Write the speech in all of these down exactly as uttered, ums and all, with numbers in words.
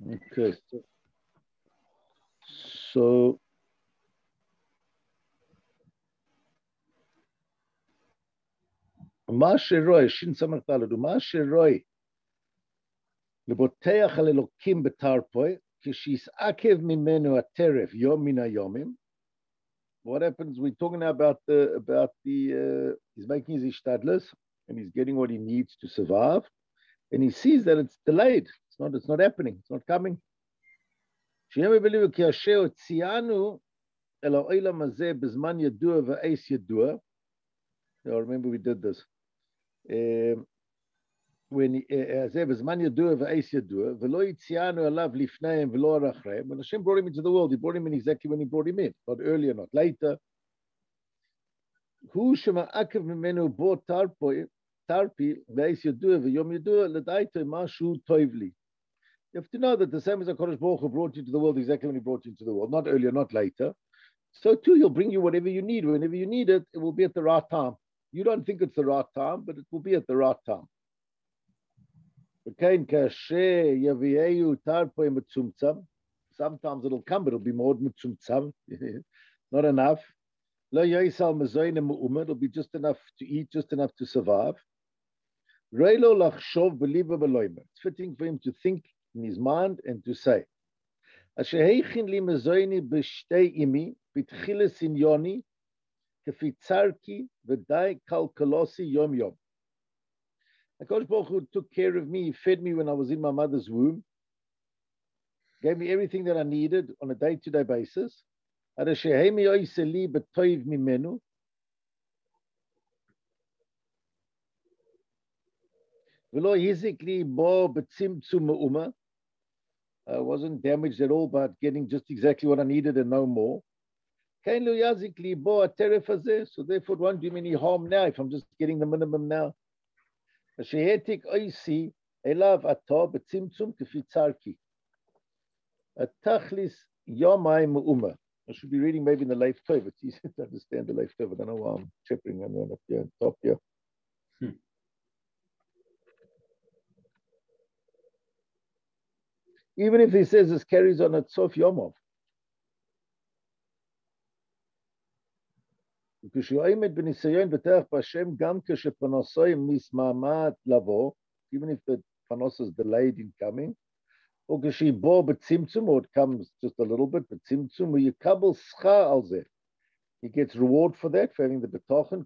Okay. So, so מה שרוי, שין סמך דלת, ומה שרוי לבוטח על אלוקים בתרפוי, כשיסעכב ממנו הטרף יום מן היומים. What happens? We're talking now about the about the uh, he's making his ishtadlus and he's getting what he needs to survive, and he sees that it's delayed. It's not. It's not happening. It's not coming. I remember we did this. Um, when Zebazman Yadua v'Eis Yadua, v'lo yitzianu alav lifneim v'lo arachrem. When Hashem brought him into the world, He brought him in exactly when He brought him in, not earlier, not later. Hu shema akav mimenu bo tarpi tarpi v'Eis Yadua v'Yom Yadua l'daito mashu toivli. You have to know that the same as HaKadosh Baruch Hu brought you to the world exactly when He brought you into the world, not earlier, not later. So too, He'll bring you whatever you need. Whenever you need it, it will be at the right time. You don't think it's the right time, but it will be at the right time. Sometimes it'll come, but it'll be more mitzumtzam. Not enough. It'll be just enough to eat, just enough to survive. It's fitting for him to think in his mind and to say, yom yom. HaKadosh Baruch Hu took care of me. He fed me when I was in my mother's womb. Gave me everything that I needed on a day-to-day basis. I wasn't damaged at all by getting just exactly what I needed and no more. So therefore, it won't do me any harm now if I'm just getting the minimum now. I should be reading maybe in the Leif Tov. It's easy to understand the Leif Tov. I don't know why I'm chipping. I'm up here on top here. Hmm. Even if he says this carries on at Sof Yomov. Even if the panos is delayed in coming, or it comes just a little bit, but he gets reward for that, for having the betochen.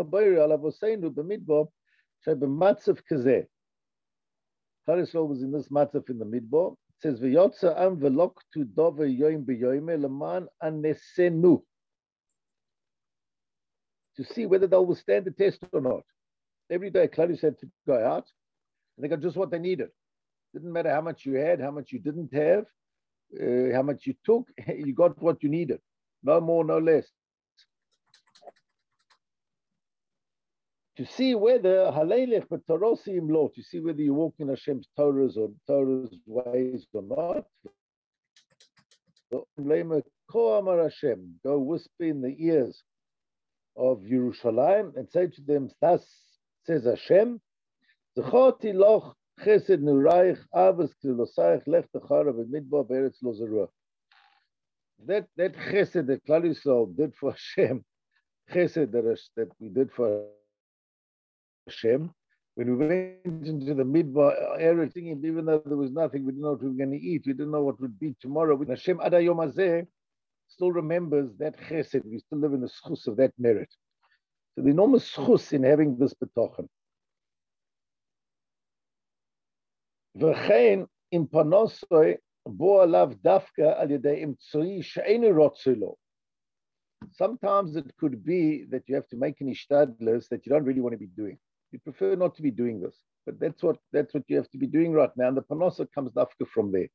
Charisol was in this matzaf in the midbar. It says, "V'yotza am v'lok tu dover yoim b'yoime leman anesenu." To see whether they'll withstand the test or not. Every day, Claudius had to go out, and they got just what they needed. Didn't matter how much you had, how much you didn't have, uh, how much you took, you got what you needed. No more, no less. To see whether halelech b'torosi imlo, to see whether you walk in Hashem's Torahs or Torah's ways or not. Go whisper in the ears of Yerushalayim and say to them, thus says Hashem, Zechoti loch chesed nuraich avos kilosayich lech techara v'midbar beretz lo zerua. That that chesed that Klal Yisrael did for Hashem, chesed that, that we did for Hashem, when we went into the midbar area, thinking even though there was nothing, we didn't know what we were going to eat, we didn't know what would be tomorrow. Hashem Adayom Hazeh still remembers that chesed. We still live in the schus of that merit. So the enormous schus in having this betochen. V'chein im panosoi bo alav dafka al yedei imtzui she'enu rotzilo. Sometimes it could be that you have to make an ishtadlus that you don't really want to be doing. You prefer not to be doing this, but that's what that's what you have to be doing right now. And the panosa comes dafka from there.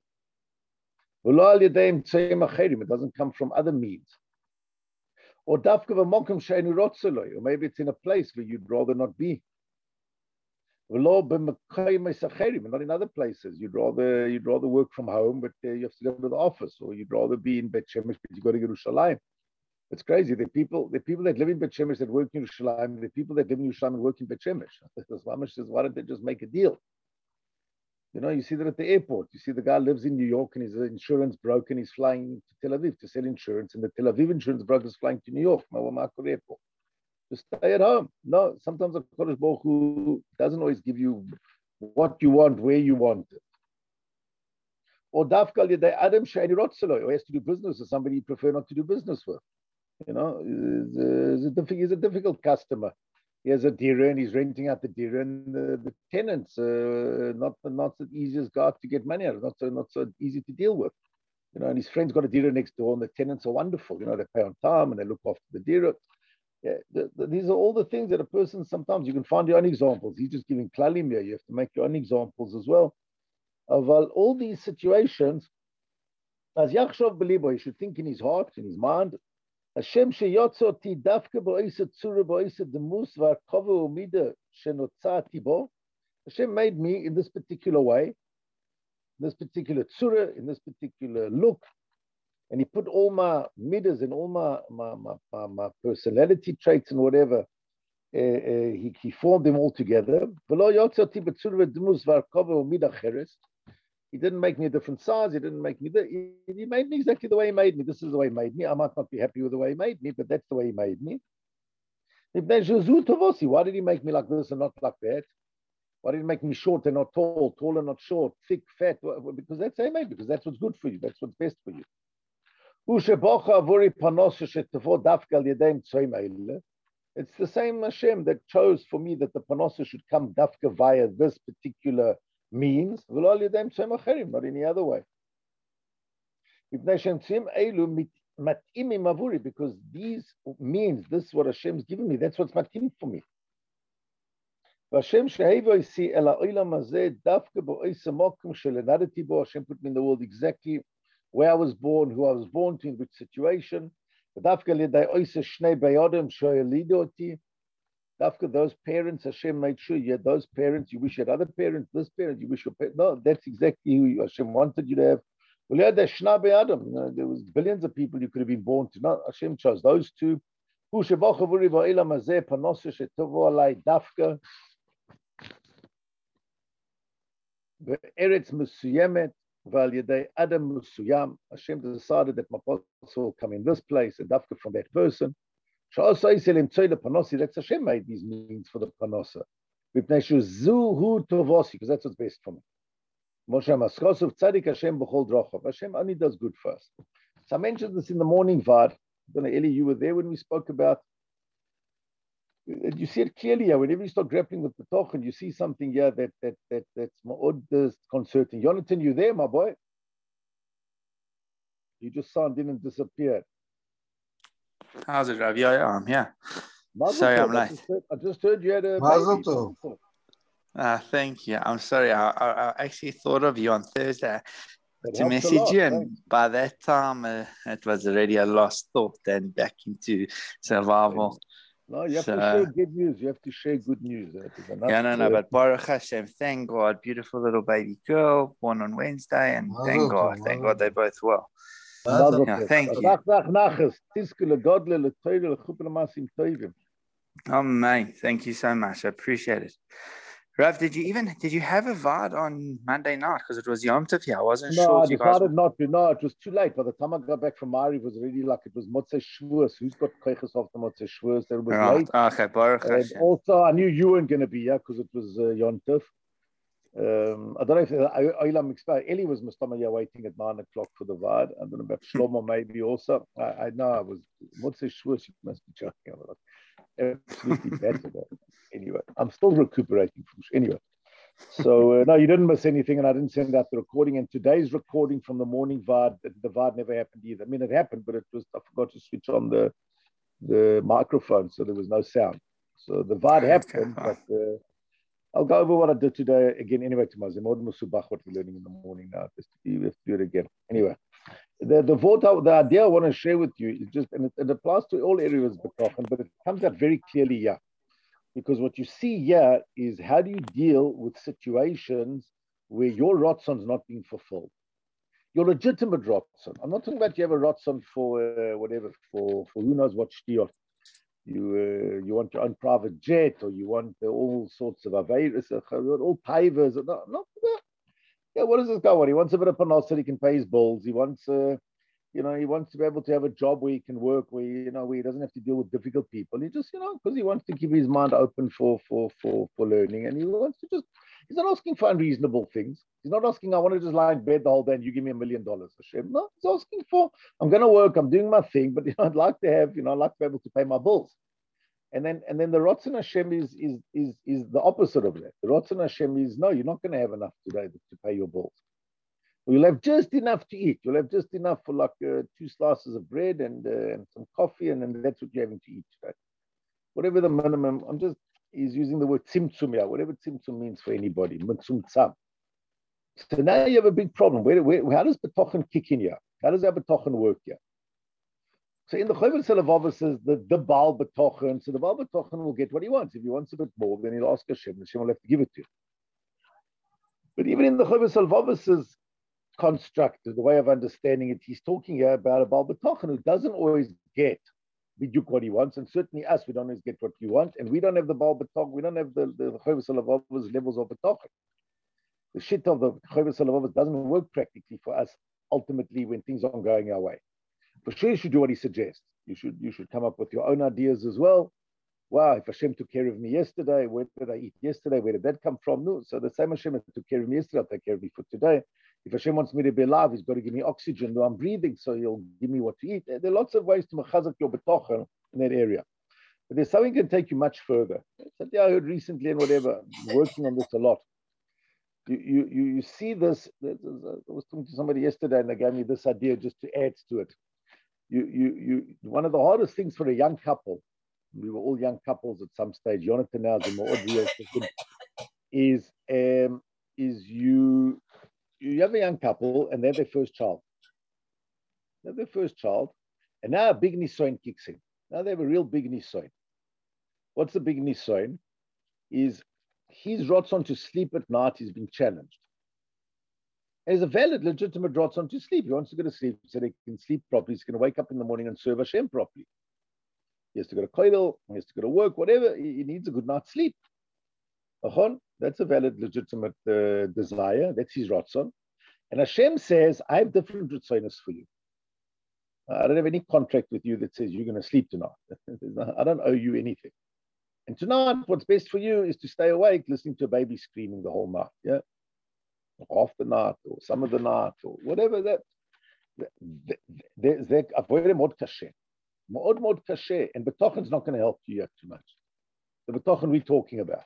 It doesn't come from other means. Or maybe it's in a place where you'd rather not be. Not in other places. You'd rather you'd rather work from home, but uh, you have to go to the office, or you'd rather be in Bet Shemesh, but you got to Yerushalayim. It's crazy. The people, the people that live in Bet Shemesh that work in Yerushalayim, the people that live in Yerushalayim and work in Bet Shemesh. Why don't they just make a deal? You know, you see that at the airport. You see the guy lives in New York and his insurance broker and he's flying to Tel Aviv to sell insurance, and the Tel Aviv insurance broker is flying to New York, Mawamako Airport. Just stay at home. No, sometimes the Kodesh Baruch Hu doesn't always give you what you want, where you want it. Or Dafkal Yedei Adam Sheini Rotzelo, or has to do business with somebody you prefer not to do business with. You know, he's a, he's a difficult customer. He has a dira and he's renting out the dira, and the, the tenants, uh, not not the easiest guy to get money out of, not so not so easy to deal with. You know, and his friend's got a dira next door, and the tenants are wonderful. You know, they pay on time and they look after the dira. Yeah, the, the, these are all the things that a person, sometimes you can find your own examples. He's just giving klalim here. You have to make your own examples as well. Of uh, all these situations, as Yachshov Belibo, he should think in his heart, in his mind, Hashem sheyotzoti dafke bo'isa tzura bo'isa demus v'arkova umida shenotzati bo. Hashem made me in this particular way, in this particular tzura, in this particular look, and he put all my midas and all my my, my, my, my personality traits and whatever, uh, uh, he, he formed them all together. He didn't make me a different size. He didn't make me, the, he, he made me exactly the way he made me. This is the way he made me. I might not be happy with the way he made me, but that's the way he made me. Why did he make me like this and not like that? Why did he make me short and not tall, tall and not short, thick, fat? Because that's how he made me, because that's what's good for you. That's what's best for you. It's the same Hashem that chose for me that the panosa should come dafka via this particular means, not any other way. Because these means, this is what Hashem's given me, that's what's matim for me. Hashem put me in the world exactly where I was born, who I was born to, in which situation. Those parents, Hashem made sure you had those parents, you wish you had other parents, this parent, you wish your parents. No, that's exactly who Hashem wanted you to have. Well, you had that Shna Be'adam. You know, there was billions of people you could have been born to. No, Hashem chose those two. Eretz Musuyemet. Adam Musuyam, Hashem decided that my apostle will come in this place and dafka from that person. That's Hashem made these means for the panosa. Because that's what's best for me. Hashem only does good for us. So I mentioned this in the morning Vad. I don't know, Eli, you were there when we spoke about. You see it clearly here. Whenever you start grappling with the toch and you see something here that that that that's more disconcerting. Jonathan, you there, my boy? You just sound in and disappeared. How's it, Rav? Yeah, yeah, I'm here. Mazel sorry, tov. I'm late. I just, heard, I just heard you had a Mazel baby. tov. Uh, thank you. I'm sorry. I, I, I actually thought of you on Thursday That to helps a message lot, you, and thanks. by that time, uh, it was already a lost thought and back into survival. No, you have So, to share good news. You have to share good news. That is enough, yeah, no, no, uh, but Baruch Hashem, thank God, beautiful little baby girl, born on Wednesday, and thank Mazel God, tov, thank mazel God they're both well. Mazel Yeah, tov. thank you. Rach, rach, nachas. Tizke legodle, letoyle, lechuppe lemasim tovim. Oh, man, thank you so much. I appreciate it. Rav, did you even, did you have a Vard on Monday night? Because it was Yom Tov here. I wasn't No, sure I if you guys decided were... not to. No, it was too late. By the time I got back from Mari, it was already like it was Motzei Shavuos. Who's got koiches after Motzei Shavuos? It was Right. late. Okay, Baruch And Hashem. also, I knew you weren't going to be here because it was uh, Yom Tov. Um, I don't know if uh, Oilam expired. Eli was Mustamaya waiting at nine o'clock for the Vard. I don't know about Shlomo maybe also. I, I know I was Motzei Shavuos. You must be joking. I'm like, absolutely battered. Anyway, I'm still recuperating from anyway. So uh, no, you didn't miss anything, and I didn't send out the recording. And today's recording from the morning Vard, the, the Vard never happened either. I mean, it happened, but it was I forgot to switch on the the microphone, so there was no sound. So the Vard happened, Okay. but uh, I'll go over what I did today again anyway tomorrow. What we're learning in the morning now, just to be, we have to do it again. Anyway, the the vote, the idea I want to share with you is just, and it, it applies to all areas of B'tochen, but it comes out very clearly here. Because what you see here is how do you deal with situations where your Ratzon is not being fulfilled? Your legitimate Ratzon. I'm not talking about you have a Ratzon for uh, whatever, for, for who knows what shtiyot. You uh, you want your own private jet, or you want uh, all sorts of Averis, all pavers. No, not that. Yeah, what does this guy want? He wants a bit of panos so he can pay his bills. He wants, uh, you know, he wants to be able to have a job where he can work, where you know, where he doesn't have to deal with difficult people. He just, you know, because he wants to keep his mind open for for for for learning, and he wants to just. He's not asking for unreasonable things. He's not asking, I want to just lie in bed the whole day and you give me a million dollars, Hashem. No, he's asking for, I'm going to work, I'm doing my thing, but you know, I'd like to have, you know, I'd like to be able to pay my bills. And then, and then the Ratzon Hashem is is is is the opposite of that. The Ratzon Hashem is, no, you're not going to have enough today to pay your bills. You'll have just enough to eat. You'll have just enough for like uh, two slices of bread and uh, and some coffee, and then that's what you're having to eat today. Whatever the minimum, I'm just, he's using the word tzimtzum, yeah, whatever tzimtzum means for anybody, mitzum tzam. So now you have a big problem. Where, where, how does betochen kick in here? How does our betochen work here? So in the Chover Selavava says the, the Baal betochen, so the Baal betochen will get what he wants. If he wants a bit more, then he'll ask Hashem, Hashem will have to give it to him. But even in the Chover Selavava says construct, the way of understanding it, he's talking here about a Baal betochen who doesn't always get biduk what he wants, and certainly us, we don't always get what we want, and we don't have the Baal betochen, we don't have the the Chover Selavava's levels of betochen. The shit of the Chover Selavava doesn't work practically for us ultimately when things aren't going our way. For sure, you should do what he suggests. You should you should come up with your own ideas as well. Wow, if Hashem took care of me yesterday, where did I eat yesterday? Where did that come from? No, so the same Hashem that took care of me yesterday, I'll take care of me for today. If Hashem wants me to be alive, he's got to give me oxygen. No, I'm breathing, so he'll give me what to eat. There are lots of ways to machazak your betochen in that area. But there's something that can take you much further. Something I heard recently and whatever, I'm working on this a lot. You, you, you, you see this, I was talking to somebody yesterday and they gave me this idea just to add to it. You, you, you, one of the hardest things for a young couple, we were all young couples at some stage, Jonathan now is, um, is you, you have a young couple and they have their first child. They have their first child, and now a big nisoin kicks in. Now they have a real big nisoin. What's the big nisoin? Is his rotzon to sleep at night is being challenged. And it's a valid, legitimate rotzon to sleep. He wants to go to sleep so they can sleep properly. He's going to wake up in the morning and serve Hashem properly. He has to go to kollel, he has to go to work, whatever. He, he needs a good night's sleep. That's a valid, legitimate uh, desire. That's his rotzon. And Hashem says, I have different rotzonos for you. I don't have any contract with you that says you're going to sleep tonight. I don't owe you anything. And tonight, what's best for you is to stay awake, listening to a baby screaming the whole night. Yeah, half the night or some of the night or whatever that. There's that avoid mod kashe, mod mod kashe, and betochen's not going to help you yet too much. The betochen we're talking about.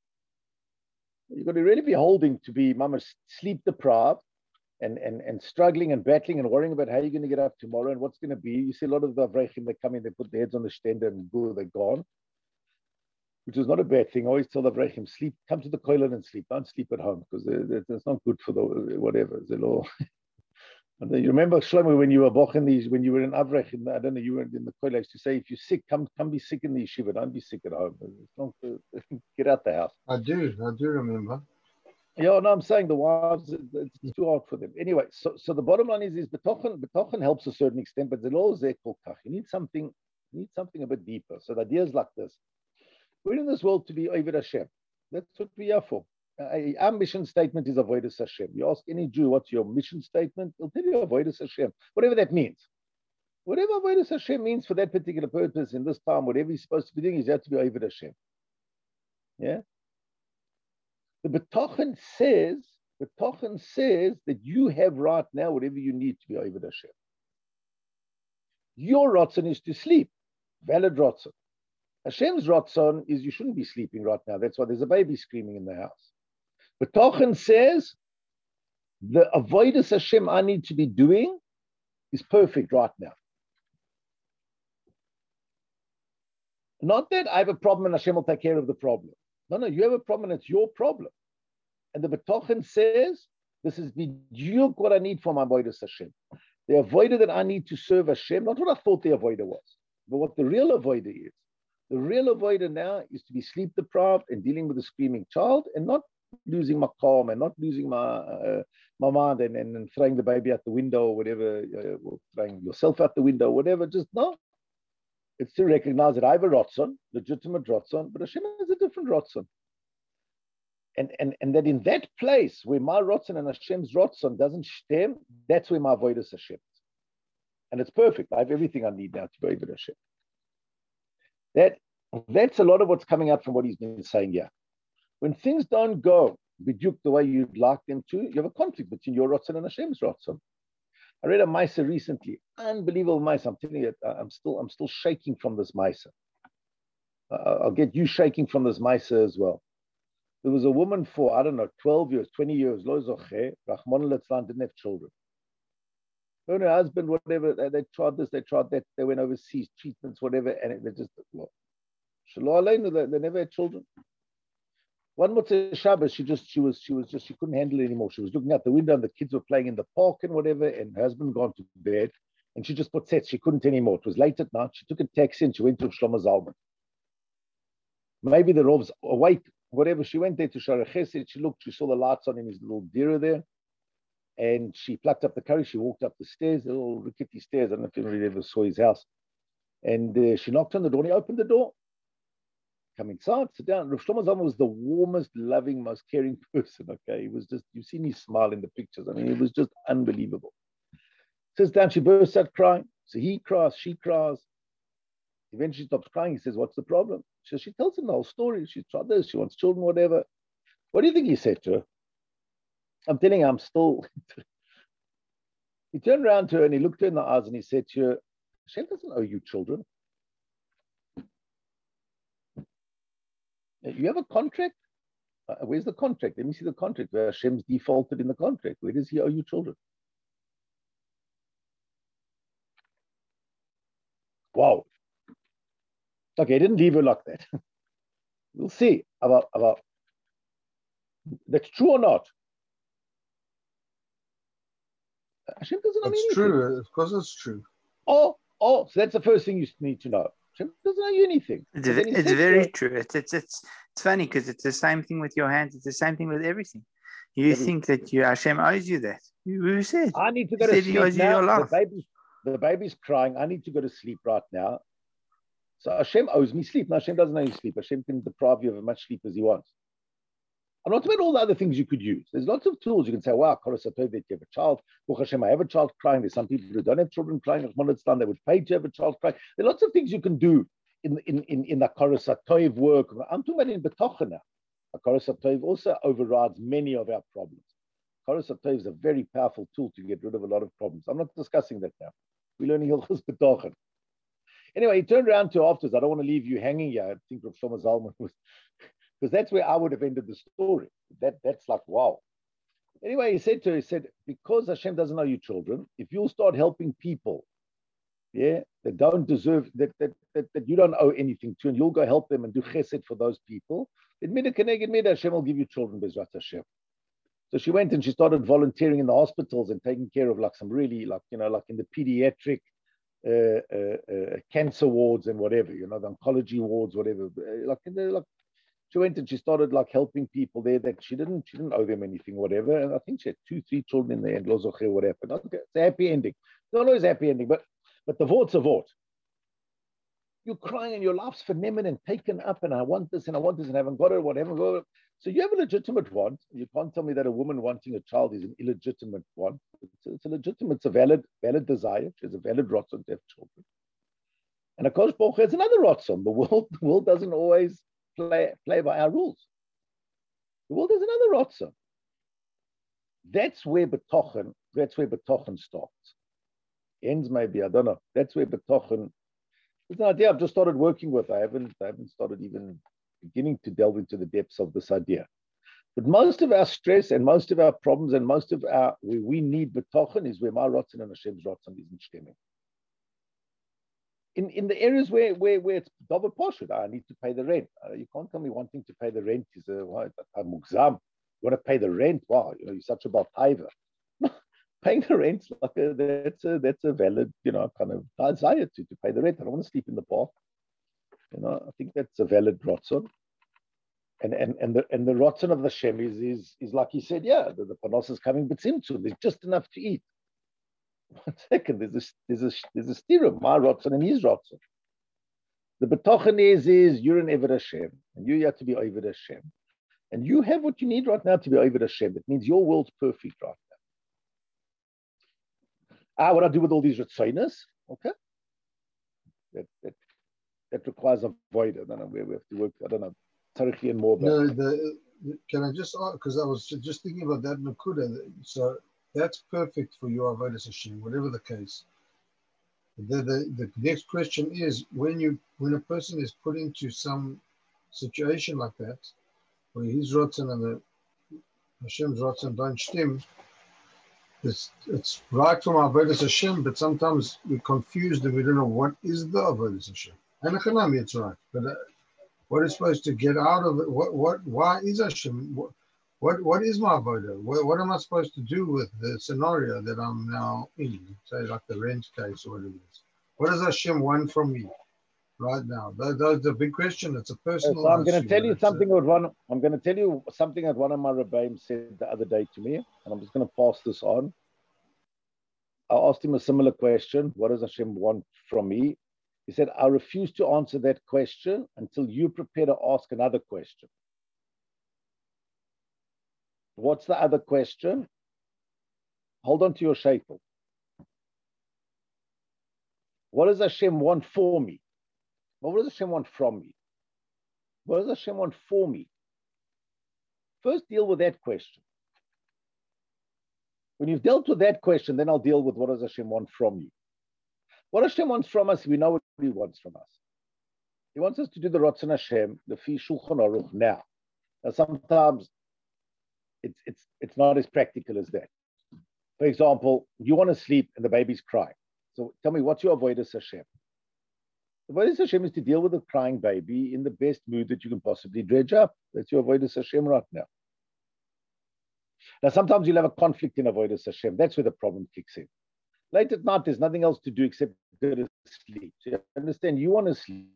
You've got to really be holding to be mama sleep deprived and, and, and struggling and battling and worrying about how you're going to get up tomorrow and what's going to be. You see a lot of the avrechim, they come in, they put their heads on the stender and go, they're gone, which is not a bad thing. I always tell the avrechim, sleep, come to the kollel and sleep. Don't sleep at home because it's not good for the whatever. And you remember, Shlomo, when you were boching these, when you were in avrech, in, I don't know, you were in the kollel, to say, if you're sick, come come be sick in the yeshiva. Don't be sick at home. It's not, uh, get out the house. I do, I do remember. Yeah, no, I'm saying the wives, it's too hard for them. Anyway, so so the bottom line is, is betochen, betochen helps to a certain extent, but the law is there called kach. You need something, you need something a bit deeper. So the idea is like this. We're in this world to be Oved Hashem. That's what we are for. Uh, our mission statement is Avodas Hashem. You ask any Jew, what's your mission statement? They'll tell you Avodas Hashem, whatever that means. Whatever Avodas Hashem means for that particular purpose in this time, whatever he's supposed to be doing, he's have to be Oved Hashem. Yeah? The Betochen says, Betochen says that you have right now whatever you need to be Oved Hashem. Your Ratzon is to sleep. Valid Ratzon. Hashem's Ratzon is you shouldn't be sleeping right now. That's why there's a baby screaming in the house. Betochen says the avodas Hashem I need to be doing is perfect right now. Not that I have a problem and Hashem will take care of the problem. No, no, you have a problem and it's your problem. And the Betochen says this is biduk what I need for my avodas Hashem. The avodah that I need to serve Hashem, not what I thought the avodah was, but what the real avodah is. The real avodah now is to be sleep deprived and dealing with a screaming child and not losing my calm and not losing my uh, my mind and, and, and throwing the baby out the window or whatever, uh, or throwing yourself out the window, whatever. Just no. It's to recognize that I have a rotzon, legitimate rotzon, but Hashem has a different rotzon. And, and, and that in that place where my Rotzen and Hashem's Rotzen doesn't stem, that's where my Avodas Hashem is. And it's perfect. I have everything I need now to go Avodas Hashem. That, that's a lot of what's coming out from what he's been saying here. When things don't go b'diuk the way you'd like them to, you have a conflict between your Rotzen and Hashem's Rotzen. I read a Maisa recently, unbelievable Maisa. I'm telling you, I'm still, I'm still shaking from this Maisa. Uh, I'll get you shaking from this Maisa as well. There was a woman for, I don't know, twelve years, twenty years, Lo Zoche, Rahman al-Litzlan, didn't have children. Her and her husband, whatever, they, they tried this, they tried that, they went overseas, treatments, whatever, and it, they just, well, Shalom Aleinu, they, they never had children. One Motzei Shabbos, she just, she was, she was just, she couldn't handle it anymore. She was looking out the window and the kids were playing in the park and whatever, and her husband gone to bed, and she just put sets, she couldn't anymore. It was late at night, she took a taxi and she went to Shlomo Zalman. Maybe the Rov's awake, whatever, she went there to Shara Chesed, she looked, she saw the lights on in his little dira there, and she plucked up the courage, she walked up the stairs, the little rickety stairs, I don't know if anybody ever saw his house, and uh, she knocked on the door, and he opened the door. Come inside, sit down. Rav Shlomo Zalman was the warmest, loving, most caring person, okay? He was just, you've seen his smile in the pictures, I mean, it was just unbelievable. Sits down, she bursts out crying, so he cries, she cries. Eventually stops crying, he says, what's the problem? So she tells him the whole story. She's tried this, she wants children, whatever. What do you think he said to her? I'm telling you, I'm still. He turned around to her and he looked her in the eyes and he said to her, Hashem doesn't owe you children. You have a contract? Uh, where's the contract? Let me see the contract where Hashem's defaulted in the contract. Where does he owe you children? Wow. Okay, I didn't leave her like that. We'll see about, about that's true or not. Hashem doesn't know anything. It's true. Of course it's true. Oh, oh, so that's the first thing you need to know. Hashem doesn't know you anything. It's, it's very so, true. It's, it's, it's, it's funny because it's the same thing with your hands. It's the same thing with everything. You everything. think that you Hashem owes you that. Who said? I need to go he to sleep now. The baby's, the baby's crying. I need to go to sleep right now. So Hashem owes me sleep. Now Hashem doesn't owe you sleep. Hashem can deprive you of as much sleep as he wants. I'm not about all the other things you could use. There's lots of tools. You can say, wow, Koros HaTov, that you have a child. Baruch Hashem, I have a child crying. There's some people who don't have children crying. They would pay to have a child crying. There are lots of things you can do in, in, in, in the Koros HaTov work. I'm talking about in B'tochen now. Koros HaTov also overrides many of our problems. Koros HaTov is a very powerful tool to get rid of a lot of problems. I'm not discussing that now. We're learning Hilchos B'tochen. Anyway, he turned around to afterwards. I don't want to leave you hanging here. I think Rav Shlomo Zalman was, because that's where I would have ended the story. That That's like, wow. Anyway, he said to her, he said, because Hashem doesn't know you children, if you'll start helping people, yeah, that don't deserve, that that, that, that you don't owe anything to, and you'll go help them and do chesed for those people, then mida keneged mida, Hashem will give you children, Bezrat Hashem. So she went and she started volunteering in the hospitals and taking care of like some really, like, you know, like in the pediatric, Uh, uh, uh, cancer wards and whatever, you know, the oncology wards, whatever. Like, in the, like, she went and she started like helping people there that she didn't, she didn't owe them anything, whatever. And I think she had two, three children in the end. What happened? Okay, it's a happy ending. It's not always a happy ending, but but the vort's a vort. You're crying and your life's phenomenon and taken up, and I want this and I want this and I haven't got it, whatever. So you have a legitimate want. You can't tell me that a woman wanting a child is an illegitimate want. It's a, it's a legitimate, it's a valid, valid desire. She has a valid rotzon to have children. And Akash Baruch has another rotzon. The world, the world doesn't always play, play by our rules. The world has another rotzon. That's where betochen, that's where betochen starts. Ends maybe, I don't know. That's where betochen. It's an idea I've just started working with. I haven't, I haven't started even beginning to delve into the depths of this idea. But most of our stress and most of our problems and most of our, where we need betochen is where my rotzen and Hashem's rotzen isn't stemming. In, in the areas where, where, where it's double poshut, I need to pay the rent. Uh, you can't tell me wanting to pay the rent is a, a mugzam. You want to pay the rent? Wow, you know, you're such a baltaiva. Paying the rent, like a, that's a that's a valid, you know, kind of desire to, to pay the rent. I don't want to sleep in the park. You know, I think that's a valid rotzon. And and and the and the rotzon of the Shem is is, is like he said, yeah, the, the panos is coming b'tzimtzum. There's just enough to eat. One second, there's a there's a there's a steer of my rotzon and his rotzon. The betochen is is you're an Eved Hashem, and you have to be Eved Hashem. And you have what you need right now to be over Hashem. It means your world's perfect right now. Ah, what I do with all these Ritzonos, okay? That, that that requires a void. I don't know where we have to work. I don't know. Tariqi and more about no, the, can I just ask, because I was just thinking about that Nakuda. So that's perfect for your Avodas Hashem, whatever the case. The, the the next question is when you when a person is put into some situation like that, where his rotzen and the Hashem's rotzen don't stem, it's it's right from Avodas Hashem, but sometimes we're confused and we don't know what is the Avodas Hashem. And Hanami, it's right, but uh, what is supposed to get out of it? What what why is Hashem? What what, what is my Avodah? What, what am I supposed to do with the scenario that I'm now in? Say like the rent case or whatever it is. What does Hashem want from me right now? That, that's the big question. It's a personal. So I'm going to issue, tell you it's something. A, That one, I'm going to tell you something that one of my rebbeim said the other day to me, and I'm just going to pass this on. I asked him a similar question. What does Hashem want from me? He said, I refuse to answer that question until you prepare to ask another question. What's the other question? Hold on to your shaitel. What does Hashem want for me? Well, what does Hashem want from me? What does Hashem want for me? First, deal with that question. When you've dealt with that question, then I'll deal with what does Hashem want from you. What Hashem wants from us, we know what He wants from us. He wants us to do the Ratzon Hashem, the Fi Shulchan Aruch now. Now, sometimes it's it's it's not as practical as that. For example, you want to sleep and the baby's crying. So tell me, what's your avodas Hashem? The avodas Hashem is to deal with a crying baby in the best mood that you can possibly dredge up. That's your avodas Hashem right now. Now, sometimes you'll have a conflict in avodas Hashem. That's where the problem kicks in. Late at night, there's nothing else to do except go to sleep. So you understand, you want to sleep.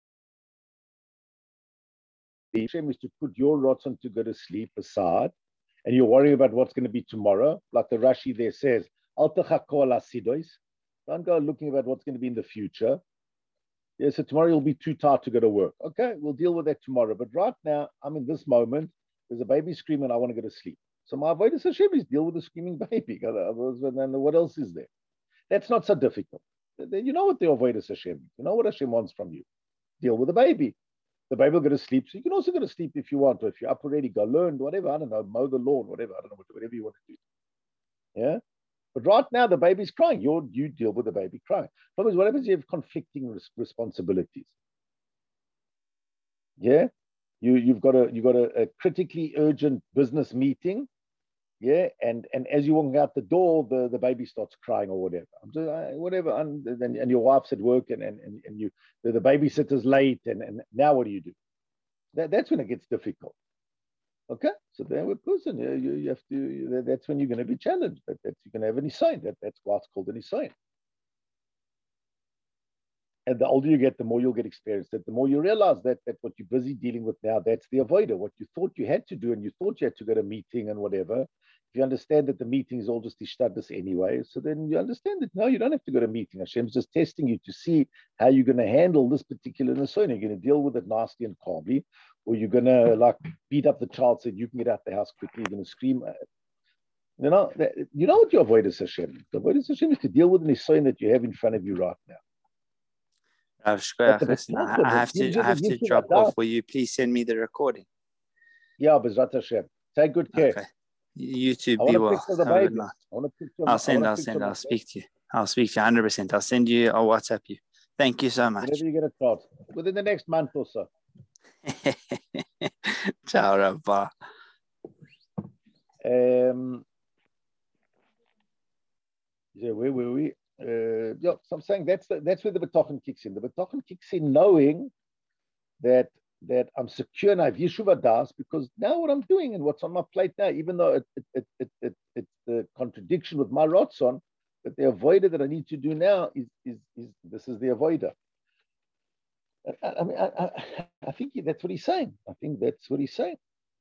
Hashem is to put your rotzon to go to sleep aside, and you're worrying about what's going to be tomorrow. Like the Rashi there says, Al techako al asidois. Don't go looking about what's going to be in the future. Yeah, so tomorrow you'll be too tired to go to work. Okay, we'll deal with that tomorrow. But right now, I'm in this moment. There's a baby screaming. I want to go to sleep. So my avodas Hashem is deal with the screaming baby. And what else is there? That's not so difficult. You know what the avodas Hashem is. You know what Hashem wants from you. Deal with the baby. The baby will go to sleep. So you can also go to sleep if you want, or if you're up already, go learn, whatever. I don't know, mow the lawn, whatever. I don't know, whatever you want to do. Yeah. But right now, the baby's crying. You you deal with the baby crying. Problem is, what happens? You have conflicting res- responsibilities. Yeah, you you've got a you've got a, a critically urgent business meeting. Yeah, and and as you're walking out the door, the, the baby starts crying or whatever. I'm just, uh, whatever, and, and and your wife's at work, and and and you the, the babysitter's late, and and now what do you do? That that's when it gets difficult. Okay, so then with person, you, you, you have to. That's when you're going to be challenged. That, that's you're going to have an sign. That that's why it's called an sign. And the older you get, the more you'll get experience. That the more you realize that that what you're busy dealing with now, that's the avoider. What you thought you had to do, and you thought you had to go to a meeting and whatever. If you understand that the meeting is all just ishtadus anyway, so then you understand that no, you don't have to go to a meeting. Hashem's just testing you to see how you're going to handle this particular nisyon. You're going to deal with it nasty and calmly, or you're going to like beat up the child so you can get out the house quickly. You're going to scream. You know, that, you know what your avodas Hashem. The avodas Hashem is to deal with the nisyon that you have in front of you right now. Rav Shkoyach, listen, I, I have to, I have to drop off. Will you please send me the recording? Yeah, Bezrat Hashem. Take good care. Okay. You too. Be well. Have a good night. I'll send. I'll send. I'll speak to you. I'll speak to you one hundred percent. I'll send you. I'll WhatsApp you. Thank you so much. Whenever you get a chance, within the next month or so. Ciao, Rabba. Um. Yeah, where were we? Uh, yeah, so I'm saying that's the, that's where the betochen kicks in. The betochen kicks in knowing that that I'm secure and I have Yeshuva Das, because now what I'm doing and what's on my plate now, even though it, it, it, it, it, it's the contradiction with my Ratzon, but the avoider that I need to do now is, is, is this is the avoider. I, I mean, I, I, I think that's what he's saying. I think that's what he's saying.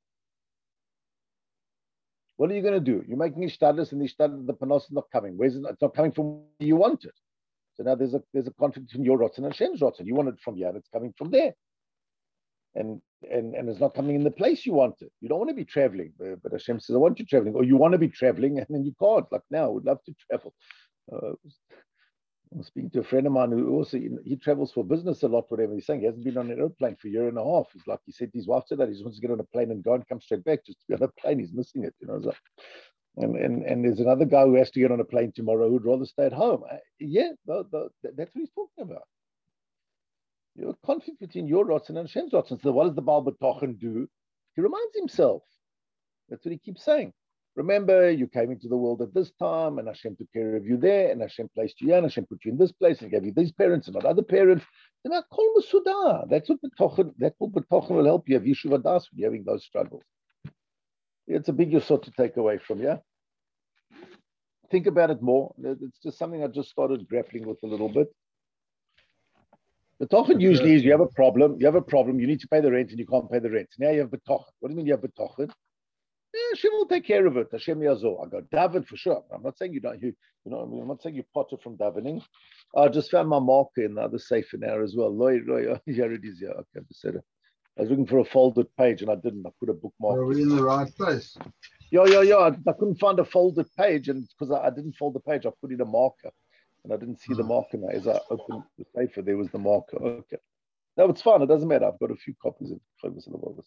What are you going to do? You're making ishtadlus, and the ishtadlus, the panos is not coming. Where's it? It's not coming from where you want it. So now there's a there's a conflict between your Ratzon and Hashem's Ratzon. You want it from here, and it's coming from there. and and and it's not coming in the place you want it. You don't want to be traveling, but, but Hashem says, I want you traveling, or you want to be traveling, and then you can't. Like now, I would love to travel. Uh, I'm speaking to a friend of mine who also, he travels for business a lot, whatever. He's saying he hasn't been on an airplane for a year and a half. He's like, he said to his wife today, he just wants to get on a plane and go and come straight back. Just to be on a plane, he's missing it, you know. So, and, and, and there's another guy who has to get on a plane tomorrow who'd rather stay at home. Uh, yeah, the, the, that's what he's talking about. You're a conflict between your Ratzon and Hashem's Ratzon. So what does the Baal B'tochen do? He reminds himself. That's what he keeps saying. Remember, you came into the world at this time, and Hashem took care of you there, and Hashem placed you here, and Hashem put you in this place, and gave you these parents and not other parents. That's what B'tochen, that's what B'tochen will help you have Yeshuv Adas when you're having those struggles. It's a big yesod to take away from, yeah? Think about it more. It's just something I just started grappling with a little bit. B'tochen usually is you have a problem, you have a problem, you need to pay the rent, and you can't pay the rent. Now you have B'tochen. What do you mean you have B'tochen? Yeah, Hashem will take care of it. Hashem Yazor. I go daven for sure. I'm not saying you don't. You, you know, I mean, I'm not saying you potter from davening. I just found my marker in the other safe now as well. Loy, loy, here it is. Yeah, okay, I was looking for a folded page and I didn't. I put a bookmark. Are we in the right place? Yeah, yeah, yeah. I, I couldn't find a folded page, and because I, I didn't fold the page, I put in a marker, and I didn't see the marker now. As I opened the safer, there was the marker. Okay, no, it's fine. It doesn't matter. I've got a few copies of it.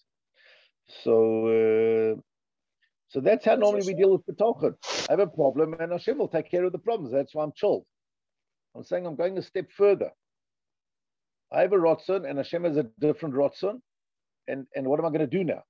So. Uh, So that's how normally we deal with B'tochen. I have a problem, and Hashem will take care of the problems. That's why I'm chilled. I'm saying I'm going a step further. I have a Ratzon, and Hashem has a different Ratzon. And, and what am I going to do now?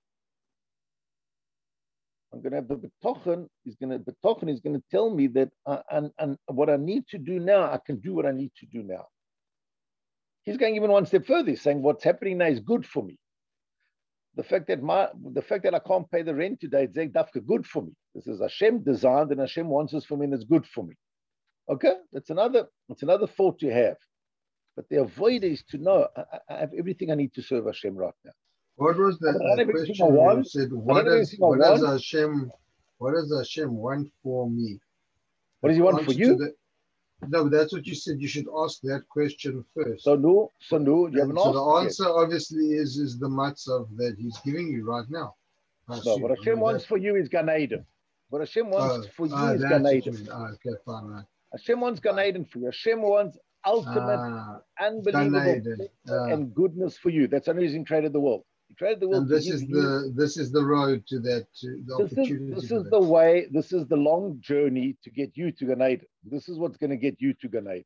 I'm going to have the B'tochen. He's going to B'tochen is going to tell me that I, and, and what I need to do now, I can do what I need to do now. He's going even one step further. He's saying what's happening now is good for me. The fact that my the fact that I can't pay the rent today, it's dafka good for me. This is Hashem designed, and Hashem wants this for me, and it's good for me. Okay, that's another that's another thought to have. But the avoid is to know I, I have everything I need to serve Hashem right now. What was that, that question you said? What does what does Hashem what does Hashem want for me? What does He want for you? The, no, that's what you said. You should ask that question first. So no, so no, you haven't so asked. The answer yet. Obviously is is the matzav that He's giving you right now. No, what Hashem I mean, wants that. for you is Gan Eden. What Hashem wants uh, for you uh, is Gan Eden. Uh, okay, fine, right. Hashem wants Gan Eden for you. Hashem wants ultimate, uh, unbelievable uh, and goodness for you. That's the only reason He created the world. He created the world. And this is you. the this is the road to that. To the this opportunity. Is, this is the way. This is the long journey to get you to Gan Eden. This is what's going to get you to Gan Eden.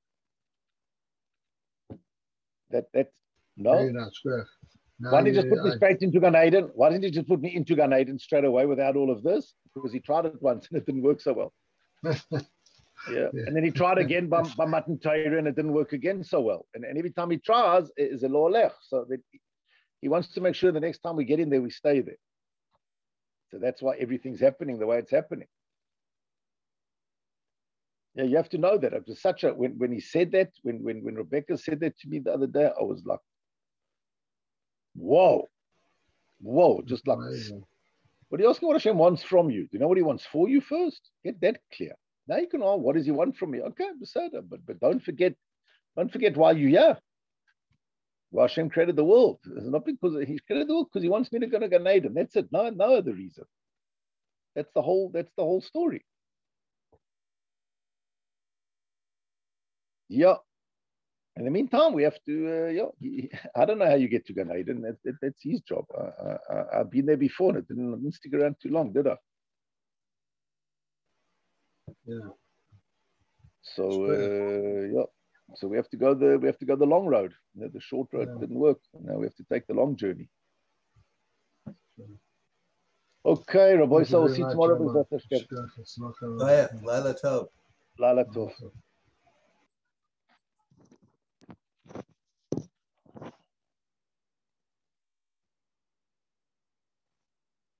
That that's no. Very nice. No, Why didn't he just put me I, straight into Gan Eden? Why didn't he just put me into Gan Eden straight away without all of this? Because he tried it once and it didn't work so well. yeah. yeah, and then he tried again by, by Matan Torah and it didn't work again so well. And, and every time he tries, it is a lo lech. So that he wants to make sure the next time we get in there, we stay there. So that's why everything's happening the way it's happening. Yeah, you have to know that. It was such a when when he said that, when when when Rebecca said that to me the other day, I was like, whoa, whoa, just like, amazing. But he asking what Hashem wants from you. Do you know what He wants for you first? Get that clear. Now you can ask, what does He want from me? Okay, but but don't forget, don't forget why you're here. Well, Hashem created the world. It's not because He created the world because He wants me to go to Gan Eden. That's it. No, no other reason. That's the whole. That's the whole story. Yeah. In the meantime, we have to. Uh, yeah. I don't know how you get to Gan Eden. That, that, that's His job. I, I, I've been there before, and it didn't, didn't stick around too long, did I? Yeah. So uh, yeah. So we have to go the we have to go the long road. You know, the short road yeah. didn't work. Now we have to take the long journey. Okay, Rabbi, so we'll see you tomorrow. Laila Tov. Laila Tov.